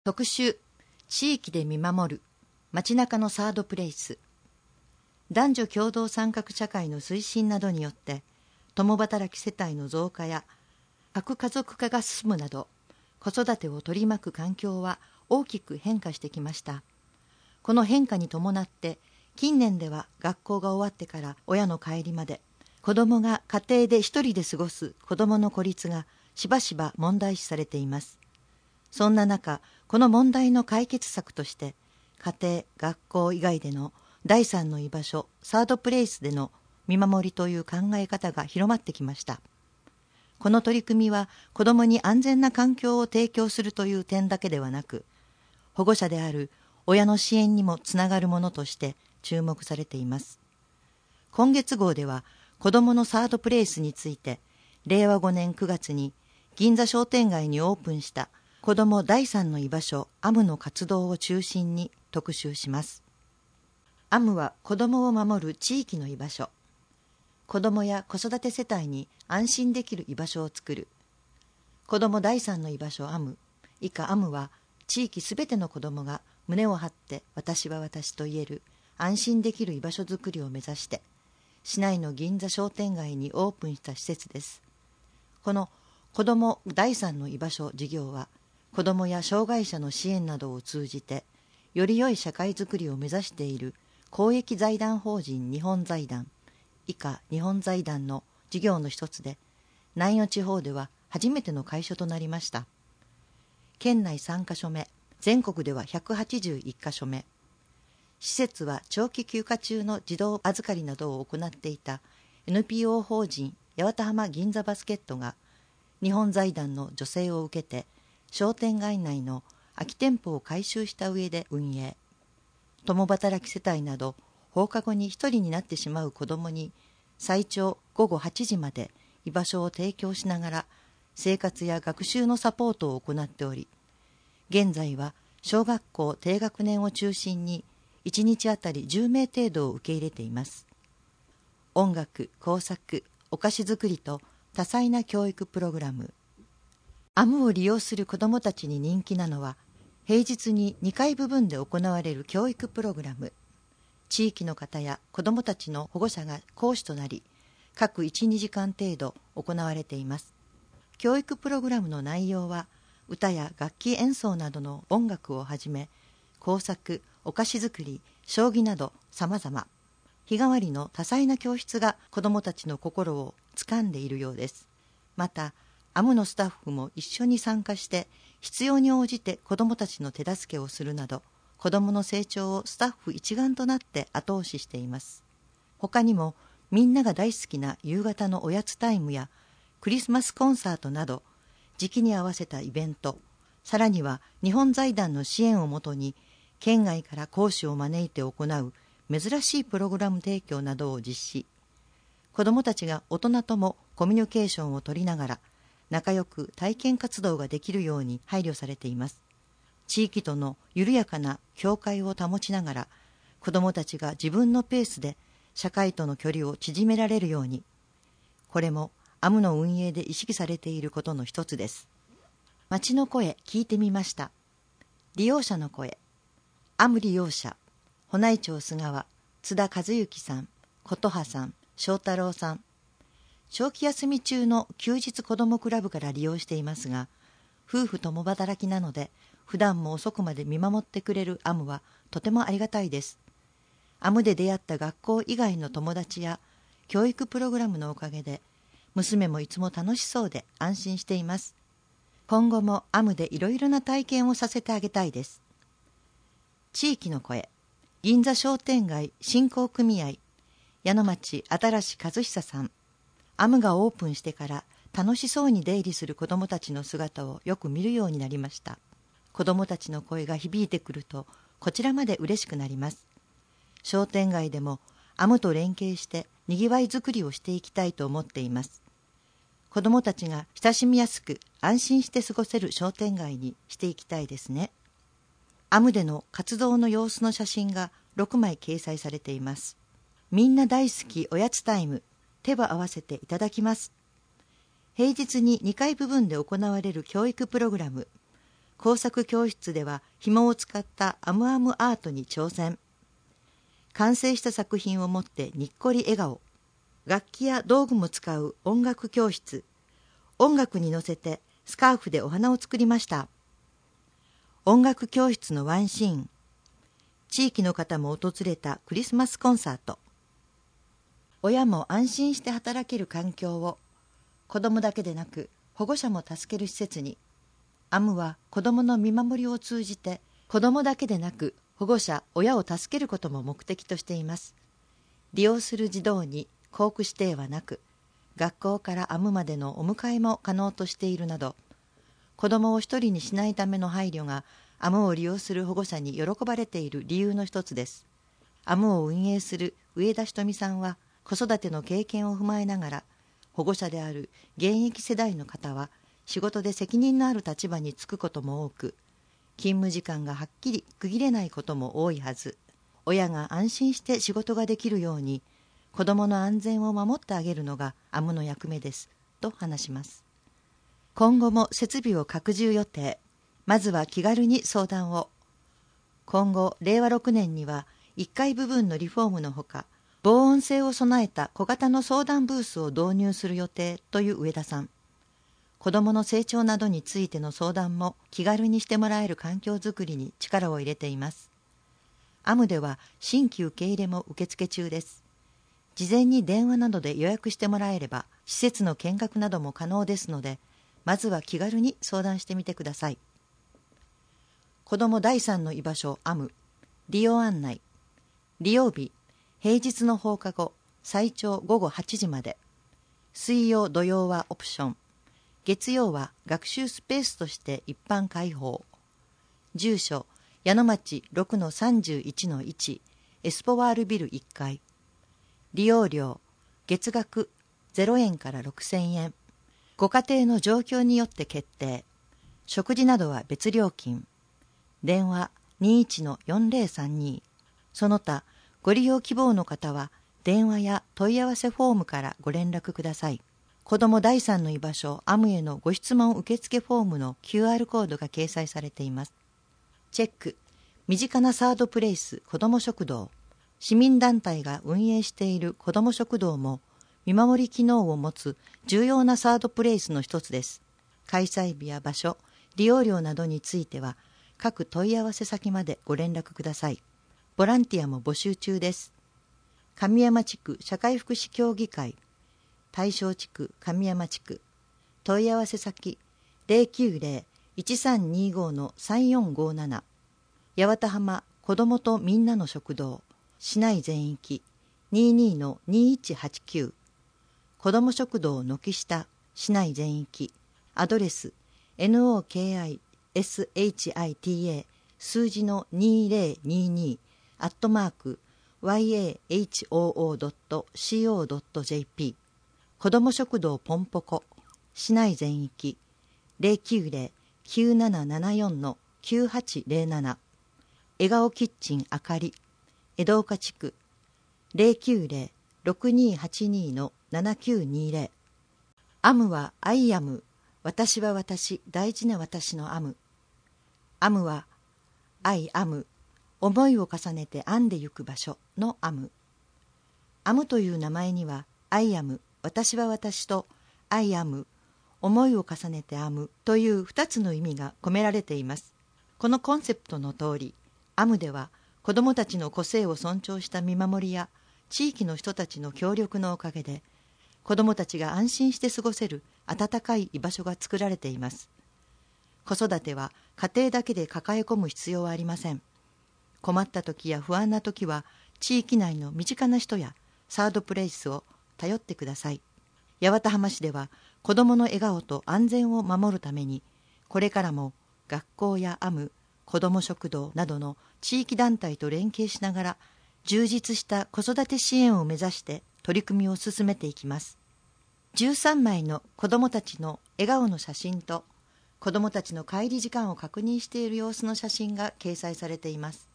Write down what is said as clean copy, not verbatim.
特集、地域で見守る街中のサードプレイス。男女共同参画社会の推進などによって共働き世帯の増加や核家族化が進むなど、子育てを取り巻く環境は大きく変化してきました。この変化に伴って近年では学校が終わってから親の帰りまで子どもが家庭で一人で過ごす子どもの孤立がしばしば問題視されています。そんな中、この問題の解決策として家庭・学校以外での第三の居場所、サードプレイスでの見守りという考え方が広まってきました。この取り組みは子どもに安全な環境を提供するという点だけではなく、保護者である親の支援にもつながるものとして注目されています。今月号では子どものサードプレイスについて、令和5年9月に銀座商店街にオープンした子ども第三の居場所アムの活動を中心に特集します。アムは子どもを守る地域の居場所。子どもや子育て世帯に安心できる居場所を作る。子ども第三の居場所アム。以下アムは地域すべての子どもが胸を張って私は私と言える安心できる居場所づくりを目指して市内の銀座商店街にオープンした施設です。この子ども第三の居場所事業は子どもや障害者の支援などを通じてより良い社会づくりを目指している公益財団法人日本財団以下日本財団の事業の一つで、南予地方では初めての開所となりました。県内3カ所目、全国では181カ所目。施設は長期休暇中の児童預かりなどを行っていた NPO 法人八幡浜銀座バスケットが日本財団の助成を受けて商店街内の空き店舗を改修した上で運営。共働き世帯など放課後に一人になってしまう子どもに最長午後8時まで居場所を提供しながら生活や学習のサポートを行っており、現在は小学校低学年を中心に1日あたり10名程度を受け入れています。音楽、工作、お菓子作りと多彩な教育プログラム。アムを利用する子どもたちに人気なのは、平日に2回部分で行われる教育プログラム。地域の方や子どもたちの保護者が講師となり、各 1,2 時間程度行われています。教育プログラムの内容は、歌や楽器演奏などの音楽をはじめ、工作、お菓子作り、将棋など様々。日替わりの多彩な教室が子どもたちの心を掴んでいるようです。また、アムのスタッフも一緒に参加して必要に応じて子どもたちの手助けをするなど子どもの成長をスタッフ一丸となって後押ししています。他にもみんなが大好きな夕方のおやつタイムやクリスマスコンサートなど時期に合わせたイベント、さらには日本財団の支援をもとに県外から講師を招いて行う珍しいプログラム提供などを実施。子どもたちが大人ともコミュニケーションを取りながら仲良く体験活動ができるように配慮されています。地域との緩やかな境界を保ちながら、子どもたちが自分のペースで社会との距離を縮められるように、これもアムの運営で意識されていることの一つです。街の声聞いてみました。利用者の声。アム利用者、保内町菅川、津田和幸さん、琴葉さん、翔太郎さん。長期休み中の休日子どもクラブから利用していますが、夫婦共働きなので、普段も遅くまで見守ってくれるアムはとてもありがたいです。アムで出会った学校以外の友達や教育プログラムのおかげで、娘もいつも楽しそうで安心しています。今後もアムでいろいろな体験をさせてあげたいです。地域の声。銀座商店街振興組合、矢野町新和久さん。アムがオープンしてから楽しそうに出入りする子どもたちの姿をよく見るようになりました。子どもたちの声が響いてくるとこちらまで嬉しくなります。商店街でもアムと連携してにぎわいづくりをしていきたいと思っています。子どもたちが親しみやすく安心して過ごせる商店街にしていきたいですね。アムでの活動の様子の写真が6枚掲載されています。みんな大好きおやつタイム。手を合わせていただきます。平日に2回部分で行われる教育プログラム。 工作教室では紐を使ったアムアムアートに挑戦。完成した作品を持ってにっこり笑顔。楽器や道具も使う音楽教室。音楽に乗せてスカーフでお花を作りました。音楽教室のワンシーン。地域の方も訪れたクリスマスコンサート。親も安心して働ける環境を、子どもだけでなく保護者も助ける施設に。アムは子どもの見守りを通じて、子どもだけでなく保護者、親を助けることも目的としています。利用する児童に校区指定はなく、学校からアムまでのお迎えも可能としているなど、子どもを一人にしないための配慮がアムを利用する保護者に喜ばれている理由の一つです。アムを運営する上田ひとみさんは、子育ての経験を踏まえながら、保護者である現役世代の方は仕事で責任のある立場に就くことも多く、勤務時間がはっきり区切れないことも多いはず。親が安心して仕事ができるように、子どもの安全を守ってあげるのがアムの役目です、と話します。今後も設備を拡充予定。まずは気軽に相談を。今後、令和6年には1階部分のリフォームのほか、防音性を備えた小型の相談ブースを導入する予定という上田さん。子どもの成長などについての相談も気軽にしてもらえる環境づくりに力を入れています。アムでは新規受け入れも受付中です。事前に電話などで予約してもらえれば、施設の見学なども可能ですので、まずは気軽に相談してみてください。子ども第3の居場所アム。利用案内。利用日、平日の放課後、最長午後8時まで。水曜土曜はオプション。月曜は学習スペースとして一般開放。住所、矢野町 6-31-1 エスポワールビル1階。利用料、月額0円から6000円。ご家庭の状況によって決定。食事などは別料金。電話 21-4032。その他、ご利用希望の方は、電話や問い合わせフォームからご連絡ください。子ども第3の居場所アムへのご質問受付フォームの QR コードが掲載されています。チェック。身近なサードプレイス子ども食堂。市民団体が運営している子ども食堂も、見守り機能を持つ重要なサードプレイスの一つです。開催日や場所、利用料などについては、各問い合わせ先までご連絡ください。ボランティアも募集中です。神山地区社会福祉協議会、大正地区神山地区、問い合わせ先 090-1325-3457、八幡浜子どもとみんなの食堂、市内全域 22-2189、子ども食堂軒下市内全域、アドレス NOKISHITA 数字の2022@yahoo.co.jp 子ども食堂ポンポコ市内全域 090-9774-9807 笑顔キッチンあかり江戸岡地区 090-6282-7920 アムはアイアム、私は私、大事な私のアム。アムはアイアム、思いを重ねて編んでゆく場所のアム。アムという名前にはアイアム、私は私とアイアム、思いを重ねて編むという2つの意味が込められています。このコンセプトの通り、アムでは子どもたちの個性を尊重した見守りや地域の人たちの協力のおかげで、子どもたちが安心して過ごせる温かい居場所が作られています。子育ては家庭だけで抱え込む必要はありません。困った時や不安な時は、地域内の身近な人やサードプレイスを頼ってください。八幡浜市では子どもの笑顔と安全を守るために、これからも学校やアム、子ども食堂などの地域団体と連携しながら、充実した子育て支援を目指して取り組みを進めていきます。13枚の子どもたちの笑顔の写真と、子どもたちの帰り時間を確認している様子の写真が掲載されています。